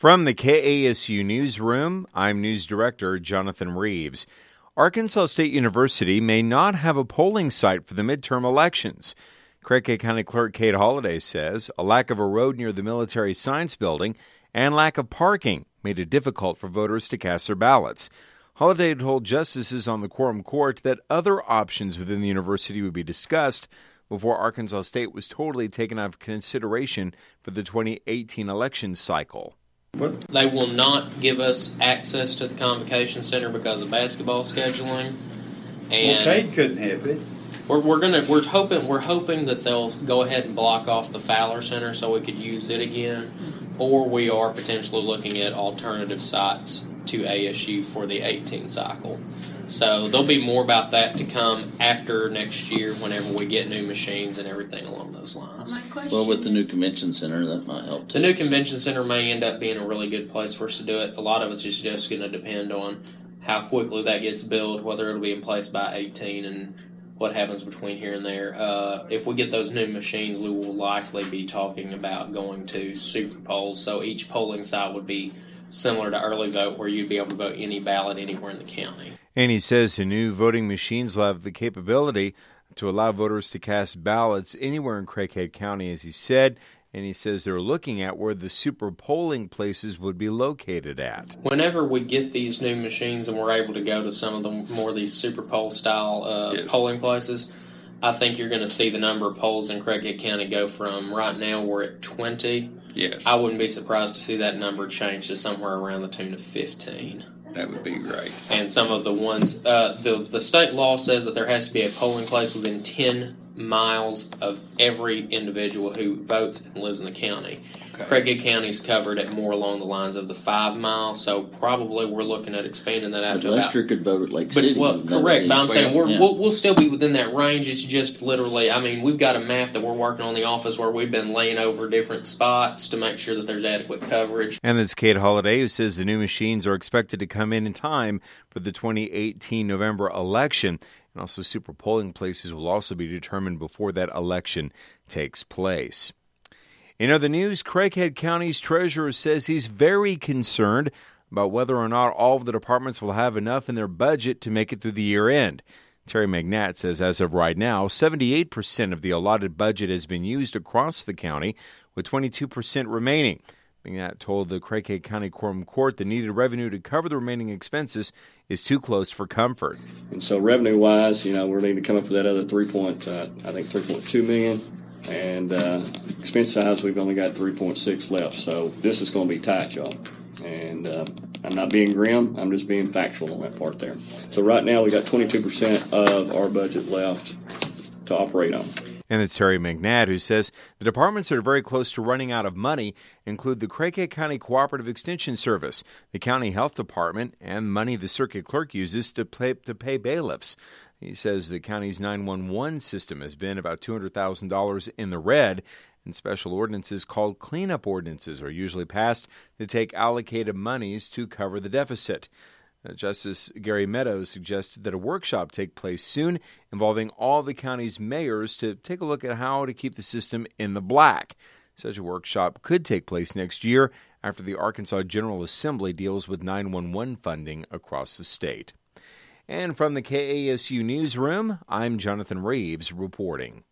From the KASU Newsroom, I'm News Director Jonathan Reeves. Arkansas State University may not have a polling site for the midterm elections. Craighead County Clerk Kate Holliday says a lack of a road near the Military Science Building and lack of parking made it difficult for voters to cast their ballots. Holliday told justices on the quorum court that other options within the university would be discussed before Arkansas State was totally taken out of consideration for the 2018 election cycle. They will not give us access to the Convocation Center because of basketball scheduling. And Cade couldn't have it. We're hoping that they'll go ahead and block off the Fowler Center so we could use it again, or we are potentially looking at alternative sites to ASU for the 18 cycle. So there'll be more about that to come after next year whenever we get new machines and everything along those lines. Well, with the new convention center, that might help too. The new convention center may end up being a really good place for us to do it. A lot of it's just going to depend on how quickly that gets built, whether it'll be in place by 18 and what happens between here and there. If we get those new machines, we will likely be talking about going to super polls. So each polling site would be similar to early vote, where you'd be able to vote any ballot anywhere in the county. And he says the new voting machines will have the capability to allow voters to cast ballots anywhere in Craighead County, as he said. And he says they're looking at where the super polling places would be located at. Whenever we get these new machines and we're able to go to some of the more of these super poll style polling places, I think you're going to see the number of polls in Craighead County go from right now we're at 20. Yes. I wouldn't be surprised to see that number change to somewhere around the tune of 15. That would be great. And some of the ones, the state law says that there has to be a polling place within 10 miles of every individual who votes and lives in the county. Okay. Craighead County's covered at more along the lines of the 5 mile, so probably we're looking at expanding that out to Lester about. could vote at Lake City. Well, correct, but I'm saying we'll still be within that range. It's just literally, I mean, we've got a map that we're working on in the office where we've been laying over different spots to make sure that there's adequate coverage. And that's Kate Holliday, who says the new machines are expected to come in time for the 2018 November election. And also super polling places will also be determined before that election takes place. In other news, Craighead County's treasurer says he's very concerned about whether or not all of the departments will have enough in their budget to make it through the year end. Terry McNatt says as of right now, 78% of the allotted budget has been used across the county, with 22% remaining. McNatt told the Craighead County Quorum Court the needed revenue to cover the remaining expenses is too close for comfort. And so revenue-wise, we're needing to come up with that other $3.2 million. And expense size, we've only got 3.6 left. So this is going to be tight, y'all. And I'm not being grim. I'm just being factual on that part there. So right now we got 22% of our budget left to operate on. And it's Terry McNatt, who says the departments that are very close to running out of money include the Craighead County Cooperative Extension Service, the County Health Department, and money the circuit clerk uses to pay bailiffs. He says the county's 911 system has been about $200,000 in the red, and special ordinances called cleanup ordinances are usually passed to take allocated monies to cover the deficit. Justice Gary Meadows suggested that a workshop take place soon involving all the county's mayors to take a look at how to keep the system in the black. Such a workshop could take place next year after the Arkansas General Assembly deals with 911 funding across the state. And from the KASU Newsroom, I'm Jonathan Reeves reporting.